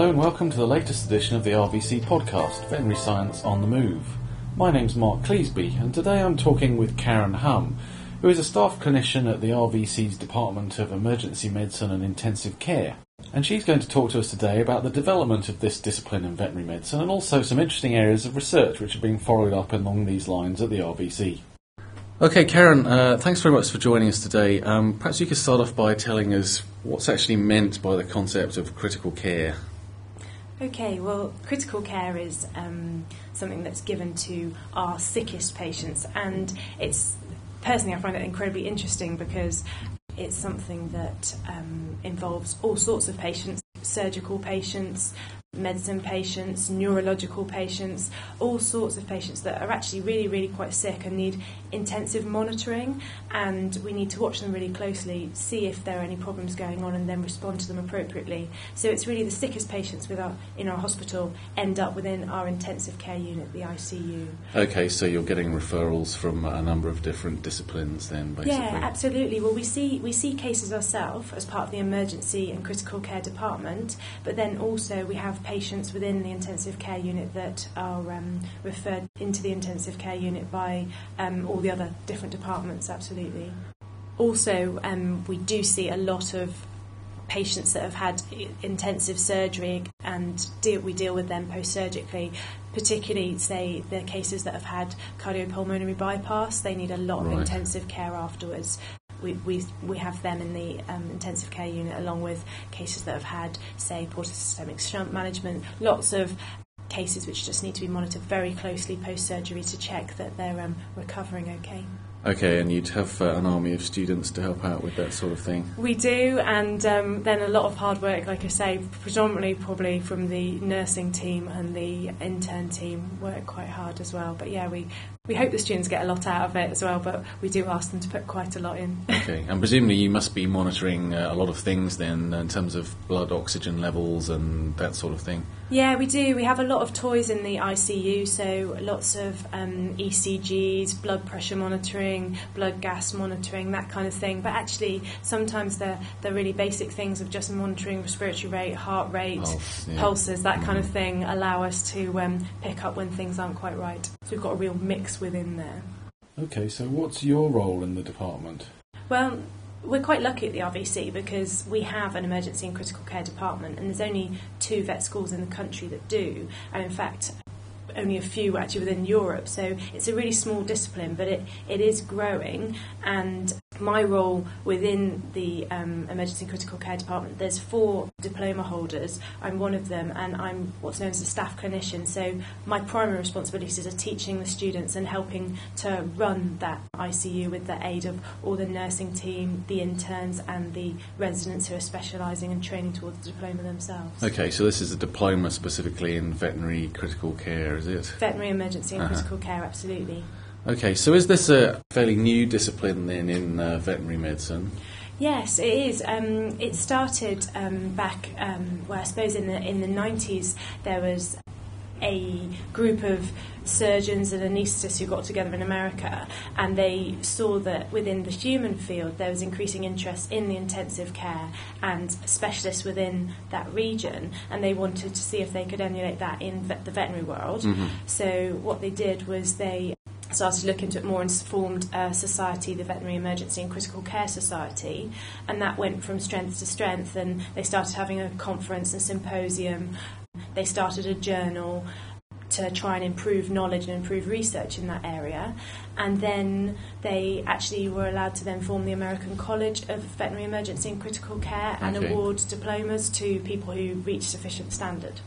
Hello and welcome to the latest edition of the RVC podcast, Veterinary Science on the Move. My name's Mark Cleesby and today I'm talking with Karen Hum, who is a staff clinician at the RVC's Department of Emergency Medicine and Intensive Care. And she's going to talk to us today about the development of this discipline in veterinary medicine and also some interesting areas of research which are being followed up along these lines at the RVC. Okay, Karen, thanks very much for joining us today. Perhaps you could start off by telling us what's actually meant by the concept of critical care. Okay, well, critical care is something that's given to our sickest patients, and personally I find it incredibly interesting because it's something that involves all sorts of patients, surgical patients, medicine patients, neurological patients, all sorts of patients that are actually really, really quite sick and need intensive monitoring, and we need to watch them really closely, see if there are any problems going on and then respond to them appropriately. So it's really the sickest patients in our hospital end up within our intensive care unit, the ICU. Okay, so you're getting referrals from a number of different disciplines then, basically? Yeah, absolutely. Well, we see cases ourselves as part of the emergency and critical care department, but then also we have patients within the intensive care unit that are referred into the intensive care unit by all the other different departments, absolutely. Also, we do see a lot of patients that have had intensive surgery and we deal with them post-surgically, particularly, say, the cases that have had cardiopulmonary bypass. They need a lot of intensive care afterwards. We have them in the intensive care unit along with cases that have had, say, portosystemic shunt management, lots of cases which just need to be monitored very closely post-surgery to check that they're recovering okay. Okay, and you'd have an army of students to help out with that sort of thing? We do, and then a lot of hard work, like I say, predominantly probably from the nursing team and the intern team work quite hard as well. But yeah, we hope the students get a lot out of it as well, but we do ask them to put quite a lot in. Okay, and presumably you must be monitoring a lot of things then in terms of blood oxygen levels and that sort of thing? Yeah, we do. We have a lot of toys in the ICU, so lots of ECGs, blood pressure monitoring, blood gas monitoring, that kind of thing. But actually, sometimes they're really basic things of just monitoring respiratory rate, heart rate, pulses, that kind of thing, allow us to pick up when things aren't quite right. So we've got a real mix within there. Okay, so what's your role in the department? Well, we're quite lucky at the RVC because we have an emergency and critical care department, and there's only 2 vet schools in the country that do, and in fact only a few actually within Europe, so it's a really small discipline, but it is growing. And my role within the emergency and critical care department, there's 4 diploma holders. I'm one of them, and I'm what's known as a staff clinician, so my primary responsibilities are teaching the students and helping to run that ICU with the aid of all the nursing team, the interns and the residents who are specialising and training towards the diploma themselves. Okay, so this is a diploma specifically in veterinary critical care, is it? Veterinary emergency and critical care, absolutely. Okay, so is this a fairly new discipline then in veterinary medicine? Yes, it is. It started back, I suppose in the 90s there was a group of surgeons and anaesthetists who got together in America, and they saw that within the human field there was increasing interest in the intensive care and specialists within that region, and they wanted to see if they could emulate that in the veterinary world. So what they did was they started to look into it more and formed a society, the Veterinary Emergency and Critical Care Society, and that went from strength to strength, and they started having a conference and symposium. They started a journal to try and improve knowledge and improve research in that area, and then they actually were allowed to then form the American College of Veterinary Emergency and Critical Care and award diplomas to people who reach sufficient standard.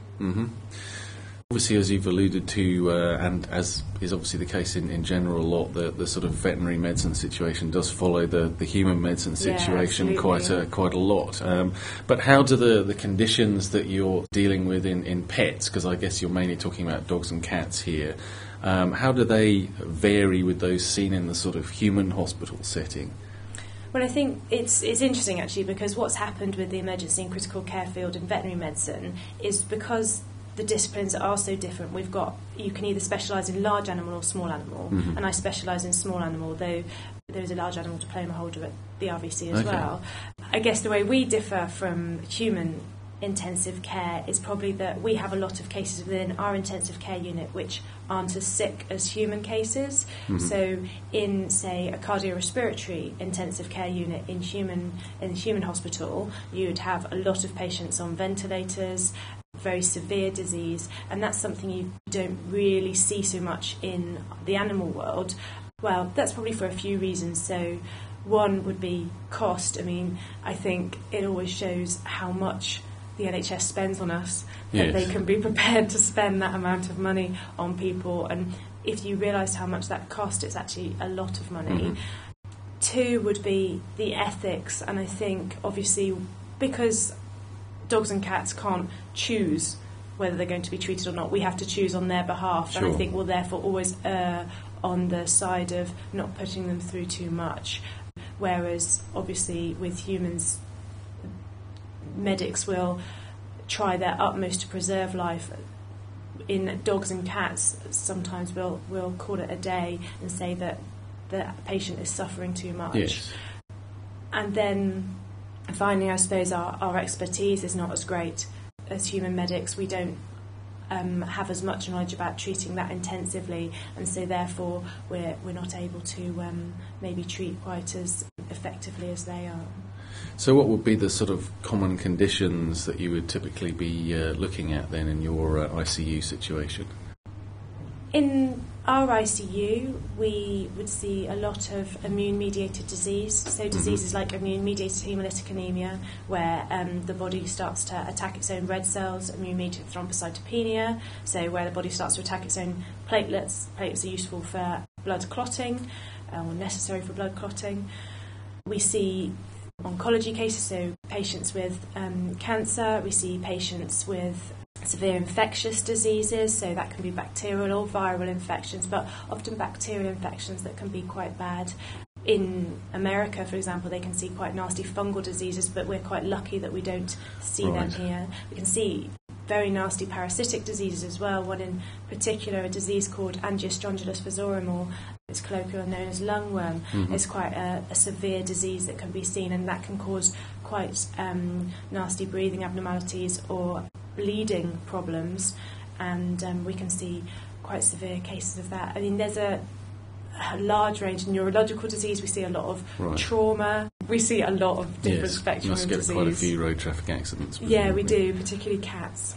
Obviously, as you've alluded to, and as is obviously the case in general a lot, the sort of veterinary medicine situation does follow the human medicine situation quite a lot. But how do the conditions that you're dealing with in pets, because I guess you're mainly talking about dogs and cats here, how do they vary with those seen in the sort of human hospital setting? Well, I think it's interesting actually, because what's happened with the emergency and critical care field in veterinary medicine is because the disciplines are so different. You can either specialise in large animal or small animal, and I specialise in small animal, though there is a large animal diploma holder at the RVC as well. I guess the way we differ from human intensive care is probably that we have a lot of cases within our intensive care unit which aren't as sick as human cases. So in, say, a cardiorespiratory intensive care unit in the human hospital, you'd have a lot of patients on ventilators, very severe disease, and that's something you don't really see so much in the animal world. Well, that's probably for a few reasons. So one would be cost. I mean, I think it always shows how much the NHS spends on us, that Yes. they can be prepared to spend that amount of money on people. And if you realise how much that cost, it's actually a lot of money. Two would be the ethics, and I think obviously because dogs and cats can't choose whether they're going to be treated or not, we have to choose on their behalf. Sure. And I think we'll therefore always err on the side of not putting them through too much. Whereas obviously with humans, medics will try their utmost to preserve life. In dogs and cats, sometimes we'll call it a day and say that the patient is suffering too much. Yes. And then finally, I suppose our expertise is not as great as human medics. We don't have as much knowledge about treating that intensively, and so therefore we're not able to maybe treat quite as effectively as they are. So what would be the sort of common conditions that you would typically be looking at then in your ICU situation? In our ICU, we would see a lot of immune-mediated disease, so diseases like immune-mediated hemolytic anemia, where the body starts to attack its own red cells, immune-mediated thrombocytopenia, so where the body starts to attack its own platelets. Platelets are useful for blood clotting, or necessary for blood clotting. We see oncology cases, so patients with cancer. We see patients with severe infectious diseases, so that can be bacterial or viral infections, but often bacterial infections that can be quite bad. In America, for example, they can see quite nasty fungal diseases, but we're quite lucky that we don't see them here. We can see very nasty parasitic diseases as well. One in particular, a disease called Angiostrongylus fusarium, or it's colloquially known as lungworm. It's quite a severe disease that can be seen, and that can cause quite nasty breathing abnormalities or bleeding problems, and we can see quite severe cases of that. I mean, there's a large range of neurological disease. We see a lot of trauma. We see a lot of different spectrum of disease. You must get quite a few road traffic accidents. Yeah, we do, particularly cats.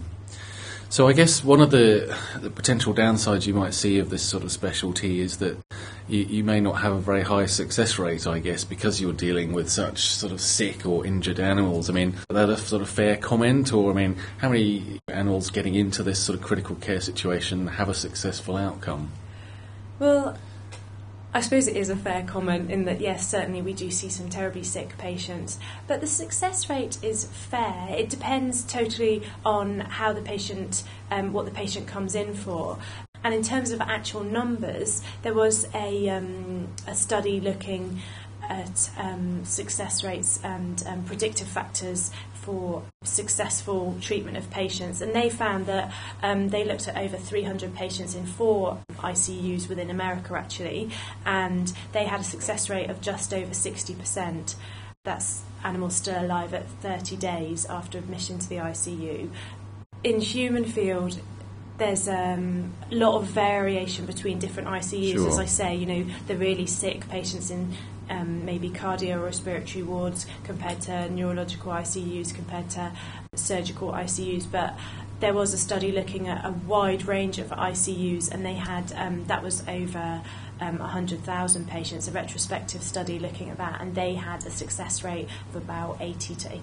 So I guess one of the potential downsides you might see of this sort of specialty is that you may not have a very high success rate, I guess, because you're dealing with such sort of sick or injured animals. I mean, is that a sort of fair comment? Or, I mean, how many animals getting into this sort of critical care situation have a successful outcome? Well, I suppose it is a fair comment in that, yes, certainly we do see some terribly sick patients, but the success rate is fair. It depends totally on how the patient, what the patient comes in for. And in terms of actual numbers, there was a study looking at success rates and predictive factors for successful treatment of patients, and they found that they looked at over 300 patients in 4 ICUs within America actually, and they had a success rate of just over 60%. That's animals still alive at 30 days after admission to the ICU. In human field, there's a lot of variation between different ICUs. Sure. As I say, you know, the really sick patients in maybe cardio-respiratory wards compared to neurological ICUs, compared to surgical ICUs. But there was a study looking at a wide range of ICUs, and they had, that was over 100,000 patients, a retrospective study looking at that, and they had a success rate of about 80 to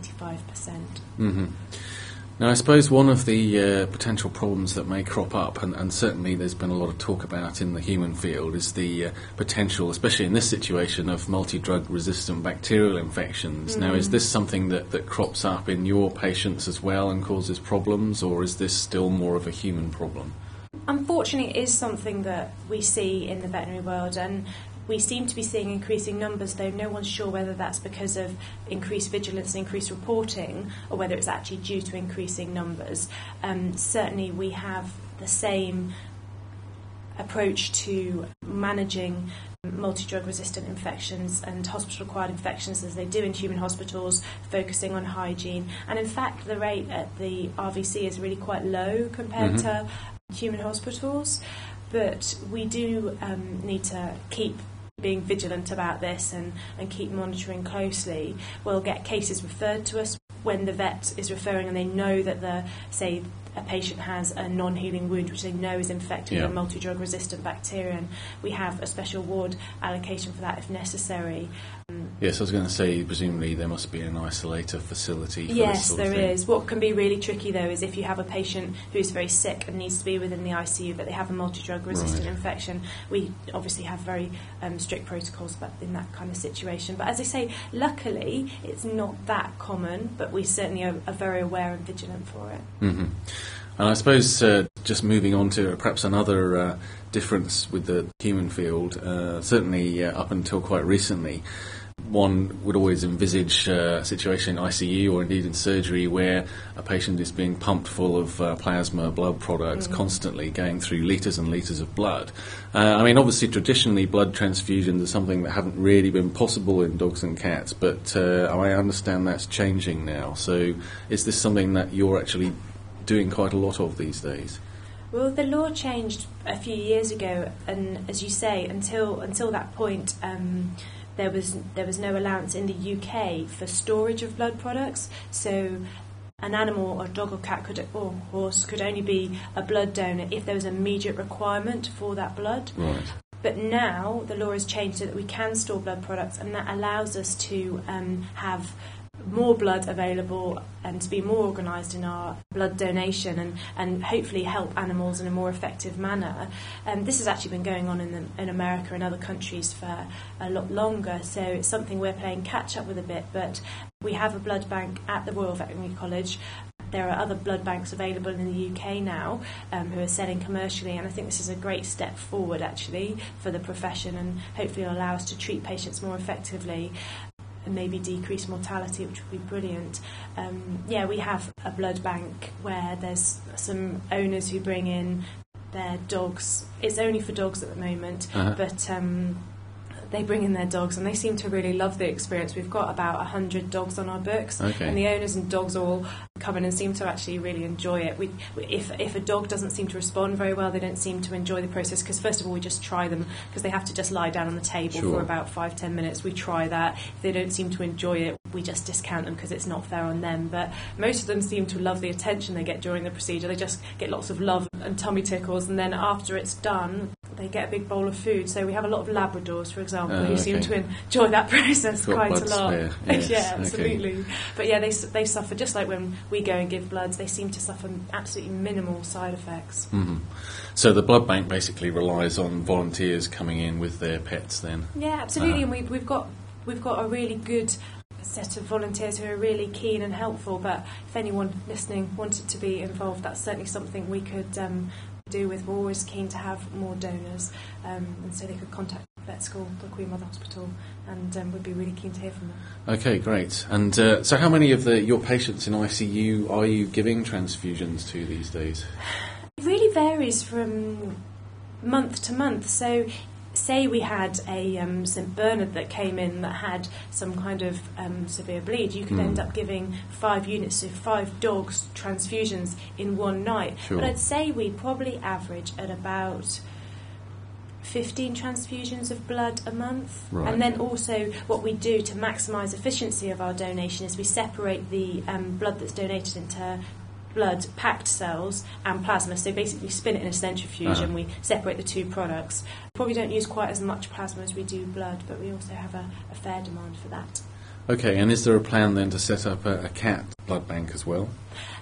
85%. Now, I suppose one of the potential problems that may crop up, and certainly there's been a lot of talk about in the human field, is the potential, especially in this situation, of multi-drug resistant bacterial infections. Now, is this something that crops up in your patients as well and causes problems, or is this still more of a human problem? Unfortunately, it is something that we see in the veterinary world, and we seem to be seeing increasing numbers, though no one's sure whether that's because of increased vigilance and increased reporting, or whether it's actually due to increasing numbers. Certainly we have the same approach to managing multi-drug resistant infections and hospital-acquired infections as they do in human hospitals, focusing on hygiene. And in fact, the rate at the RVC is really quite low compared to human hospitals. But we do need to keep being vigilant about this and keep monitoring closely. We'll get cases referred to us when the vet is referring and they know that say a patient has a non-healing wound which they know is infected with a multi-drug resistant bacteria, and we have a special ward allocation for that if necessary. Yes, I was going to say, presumably there must be an isolator facility for yes, this sort of thing. there is. What can be really tricky though is if you have a patient who is very sick and needs to be within the ICU but they have a multi-drug resistant infection, we obviously have very strict protocols in that kind of situation. But as I say, luckily it's not that common, but we certainly are very aware and vigilant for it. Mm-hmm. And I suppose just moving on to perhaps another difference with the human field, certainly up until quite recently, one would always envisage a situation in ICU or indeed in surgery where a patient is being pumped full of plasma blood products constantly, going through litres and litres of blood. I mean, obviously, traditionally, blood transfusions are something that haven't really been possible in dogs and cats, but I understand that's changing now. So is this something that you're actually doing quite a lot of these days? Well, the law changed a few years ago, and as you say, until that point, there was no allowance in the UK for storage of blood products. So an animal, or dog or cat or horse, could only be a blood donor if there was an immediate requirement for that blood. Right. But now the law has changed so that we can store blood products, and that allows us to have more blood available and to be more organised in our blood donation and hopefully help animals in a more effective manner. This has actually been going on in America and other countries for a lot longer, so it's something we're playing catch up with a bit. But we have a blood bank at the Royal Veterinary College. There are other blood banks available in the UK now who are selling commercially, and I think this is a great step forward actually for the profession, and hopefully will allow us to treat patients more effectively and maybe decrease mortality, which would be brilliant. We have a blood bank where there's some owners who bring in their dogs. It's only for dogs at the moment, but they bring in their dogs and they seem to really love the experience. We've got about 100 dogs on our books, and the owners and dogs all come in and seem to actually really enjoy it. If a dog doesn't seem to respond very well, they don't seem to enjoy the process, because first of all we just try them, because they have to just lie down on the table for about 5-10 minutes. We try that. If they don't seem to enjoy it, we just discount them because it's not fair on them. But most of them seem to love the attention they get during the procedure. They just get lots of love and tummy tickles, and then after it's done they get a big bowl of food. So we have a lot of Labradors, for example, who seem to enjoy that process quite a lot. Yes. Yeah, absolutely. But yeah, they suffer just like when we go and give blood. They seem to suffer absolutely minimal side effects. Mm-hmm. So the blood bank basically relies on volunteers coming in with their pets then? Yeah, absolutely. And we've got a really good set of volunteers who are really keen and helpful. But if anyone listening wanted to be involved, that's certainly something we could do with. We're always keen to have more donors, and so they could contact Vet School, the Queen Mother Hospital, and we'd be really keen to hear from them. Okay, great. And so how many of your patients in ICU are you giving transfusions to these days? It really varies from month to month. So say we had a St Bernard that came in that had some kind of severe bleed, you could end up giving 5 units, so 5 dogs transfusions in one night. But I'd say we probably average at about 15 transfusions of blood a month. Right. And then also what we do to maximise efficiency of our donation is we separate the blood that's donated into blood, packed cells and plasma. So basically spin it in a centrifuge and we separate the two products. Probably don't use quite as much plasma as we do blood, but we also have a fair demand for that. Okay, and is there a plan then to set up a cat blood bank as well?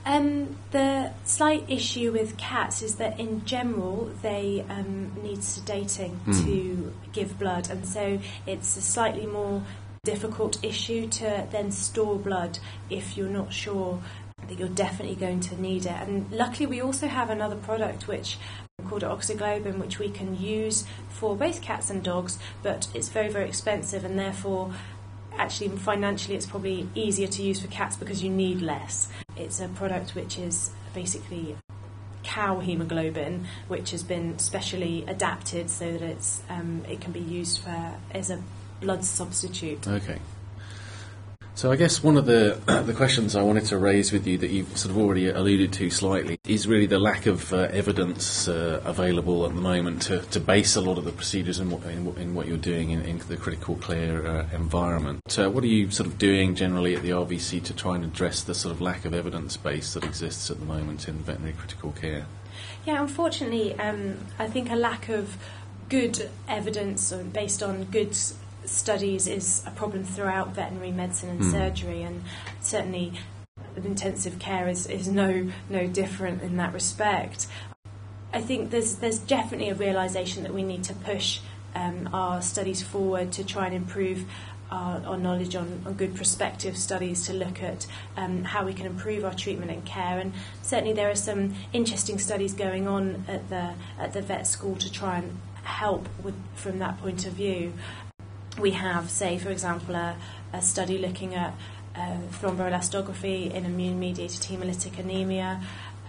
The slight issue with cats is that in general they need sedating to give blood, and so it's a slightly more difficult issue to then store blood if you're not sure that you're definitely going to need it. And luckily we also have another product which called Oxyglobin, which we can use for both cats and dogs, but it's very, very expensive, and therefore actually financially it's probably easier to use for cats because you need less. It's a product which is basically cow haemoglobin, which has been specially adapted so that it can be used as a blood substitute. Okay. So I guess one of the questions I wanted to raise with you that you've sort of already alluded to slightly is really the lack of evidence available at the moment to base a lot of the procedures in what you're doing in the critical care environment. What are you sort of doing generally at the RVC to try and address the sort of lack of evidence base that exists at the moment in veterinary critical care? Yeah, unfortunately, I think a lack of good evidence based on good studies is a problem throughout veterinary medicine and surgery, and certainly intensive care is no different in that respect. I think there's definitely a realisation that we need to push our studies forward to try and improve our knowledge on good prospective studies to look at how we can improve our treatment and care. And certainly there are some interesting studies going on at the vet school to try and help from that point of view. We have, say, for example, a study looking at thromboelastography in immune-mediated hemolytic anemia.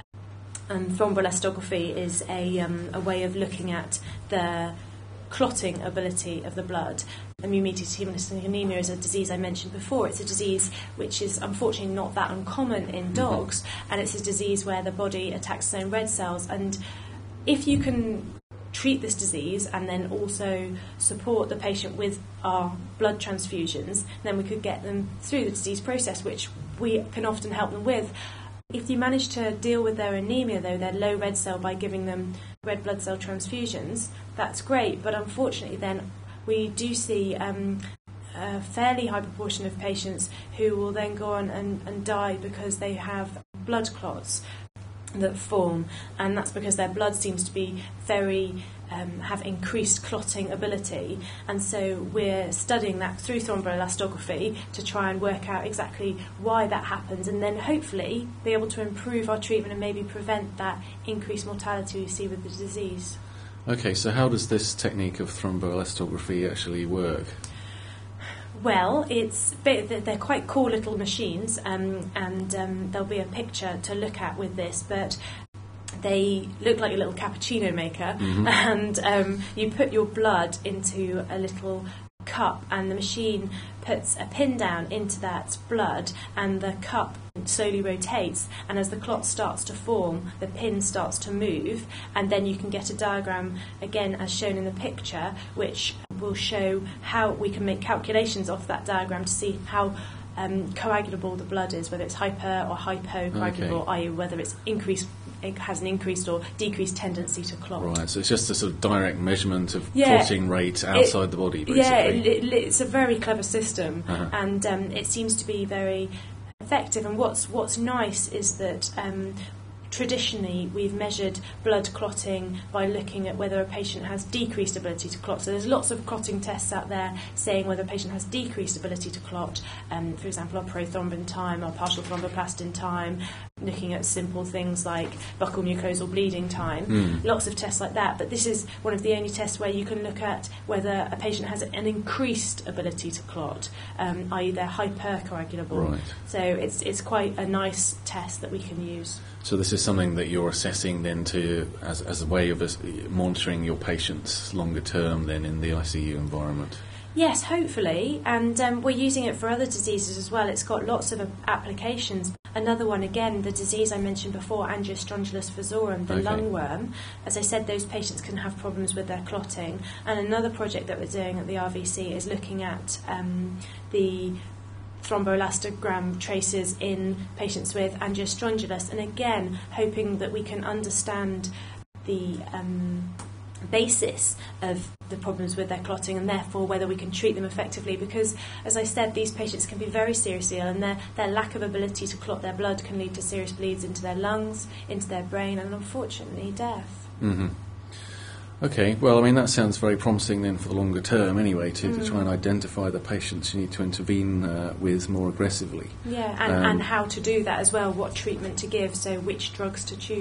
Thromboelastography is a way of looking at the clotting ability of the blood. Immune-mediated hemolytic anemia is a disease I mentioned before. It's a disease which is unfortunately not that uncommon in dogs, and it's a disease where the body attacks its own red cells. And if you can treat this disease and then also support the patient with our blood transfusions, then we could get them through the disease process, which we can often help them with. If you manage to deal with their anemia, though, their low red cell, by giving them red blood cell transfusions, that's great. But unfortunately then we do see a fairly high proportion of patients who will then go on and die because they have blood clots that form, and that's because their blood seems to be have increased clotting ability. And so we're studying that through thromboelastography to try and work out exactly why that happens, and then hopefully be able to improve our treatment and maybe prevent that increased mortality we see with the disease. Okay, so how does this technique of thromboelastography actually work? Well, they're quite cool little machines, and there'll be a picture to look at with this, but they look like a little cappuccino maker, and you put your blood into a little cup, and the machine puts a pin down into that blood, and the cup slowly rotates, and as the clot starts to form, the pin starts to move, and then you can get a diagram, again as shown in the picture, which will show how we can make calculations off that diagram to see how coagulable the blood is, whether it's hyper or hypocoagulable, i.e. whether it has an increased or decreased tendency to clot. Right, so it's just a sort of direct measurement of clotting rate outside the body, basically. Yeah, it's a very clever system, and it seems to be very effective. And what's nice is that traditionally we've measured blood clotting by looking at whether a patient has decreased ability to clot. So there's lots of clotting tests out there saying whether a patient has decreased ability to clot, for example our prothrombin time, our partial thromboplastin time, looking at simple things like buccal mucosal bleeding time, lots of tests like that. But this is one of the only tests where you can look at whether a patient has an increased ability to clot, i.e. they're hypercoagulable. Right. So it's quite a nice test that we can use. So this is something that you're assessing then as a way of monitoring your patients longer term then in the ICU environment? Yes, hopefully, and we're using it for other diseases as well. It's got lots of applications. Another one, again, the disease I mentioned before, Angiostrongylus fusorium, the lungworm. As I said, those patients can have problems with their clotting. And another project that we're doing at the RVC is looking at the thromboelastogram traces in patients with angiostrongylus, and again hoping that we can understand the basis of the problems with their clotting, and therefore whether we can treat them effectively, because as I said, these patients can be very seriously ill, and their lack of ability to clot their blood can lead to serious bleeds into their lungs, into their brain, and unfortunately death. Okay, well, I mean, that sounds very promising then for the longer term anyway, to try and identify the patients you need to intervene with more aggressively. Yeah, and how to do that as well, what treatment to give, so which drugs to choose.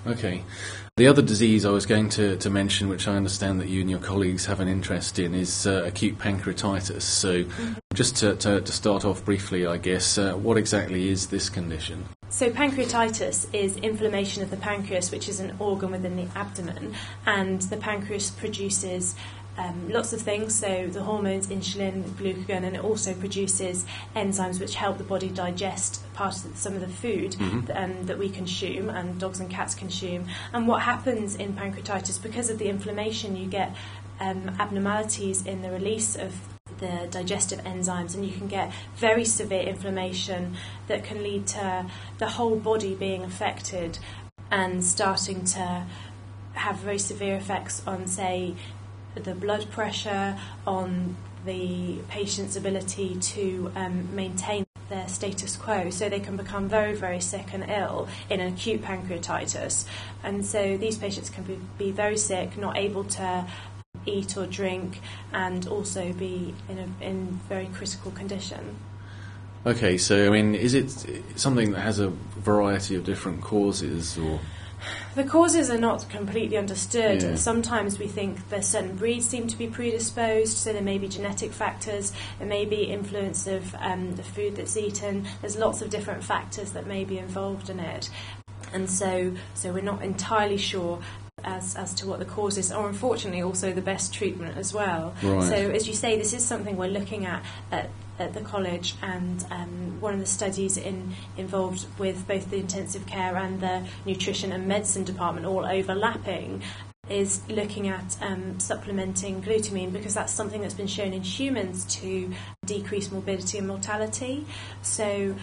Okay. The other disease I was going to mention, which I understand that you and your colleagues have an interest in, is acute pancreatitis. So just to start off briefly, I guess, what exactly is this condition? So pancreatitis is inflammation of the pancreas, which is an organ within the abdomen, and the pancreas produces lots of things, so the hormones, insulin, glucagon, and it also produces enzymes which help the body digest some of the food that we consume and dogs and cats consume. And what happens in pancreatitis, because of the inflammation, you get abnormalities in the release of the digestive enzymes, and you can get very severe inflammation that can lead to the whole body being affected and starting to have very severe effects on, say, the blood pressure, on the patient's ability to maintain their status quo, so they can become very, very sick and ill in an acute pancreatitis. And so these patients can be very sick, not able to eat or drink, and also be in very critical condition. Okay, so I mean, is it something that has a variety of different causes, or...? The causes are not completely understood. Yeah. Sometimes we think that certain breeds seem to be predisposed, so there may be genetic factors, there may be influence of the food that's eaten. There's lots of different factors that may be involved in it. And so we're not entirely sure as to what the cause is, or unfortunately also the best treatment as well. Right. So as you say, this is something we're looking at the college, and one of the studies involved with both the intensive care and the nutrition and medicine department, all overlapping, is looking at supplementing glutamine, because that's something that's been shown in humans to decrease morbidity and mortality. So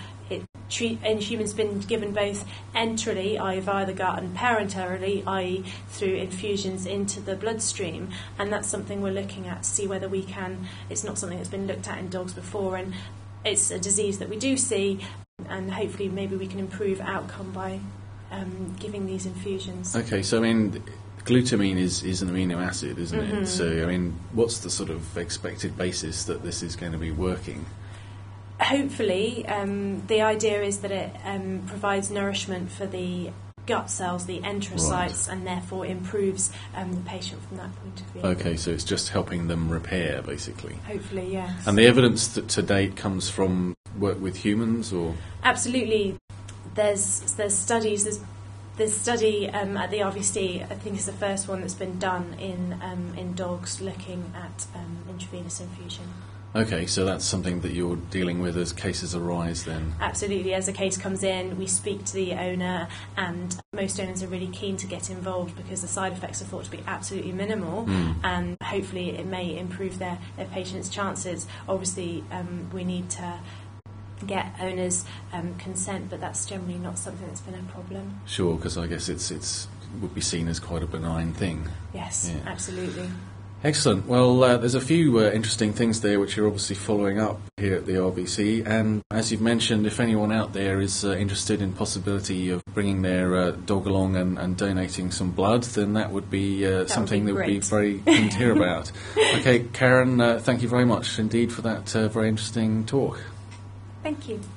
in humans been given both enterally, i.e. via the gut, and parenterally, i.e. through infusions into the bloodstream, and that's something we're looking at to see whether we can. It's not something that's been looked at in dogs before, and it's a disease that we do see, and hopefully maybe we can improve outcome by giving these infusions. Okay, so I mean, glutamine is an amino acid, isn't it? So I mean, what's the sort of expected basis that this is going to be working? Hopefully, the idea is that it provides nourishment for the gut cells, the enterocytes, and therefore improves the patient from that point of view. Okay, so it's just helping them repair, basically. Hopefully, yes. And the evidence that to date comes from work with humans, or? Absolutely. There's studies. There's study at the RVC. I think is the first one that's been done in dogs, looking at intravenous infusion. Okay, so that's something that you're dealing with as cases arise then? Absolutely. As a case comes in, we speak to the owner, and most owners are really keen to get involved because the side effects are thought to be absolutely minimal, and hopefully it may improve their patients' chances. Obviously, we need to get owners' consent, but that's generally not something that's been a problem. Sure, because I guess it would be seen as quite a benign thing. Yes, yeah. Absolutely. Excellent. Well, there's a few interesting things there which you're obviously following up here at the RVC, and as you've mentioned, if anyone out there is interested in possibility of bringing their dog along and donating some blood, then that would be something that would be very keen to hear about. Okay, Karen, thank you very much indeed for that very interesting talk. Thank you.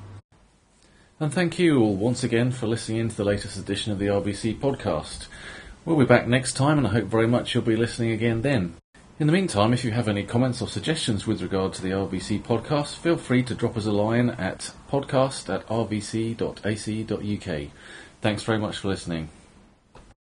And thank you all once again for listening in to the latest edition of the RVC podcast. We'll be back next time, and I hope very much you'll be listening again then. In the meantime, if you have any comments or suggestions with regard to the RVC podcast, feel free to drop us a line at podcast@rvc.ac.uk. Thanks very much for listening.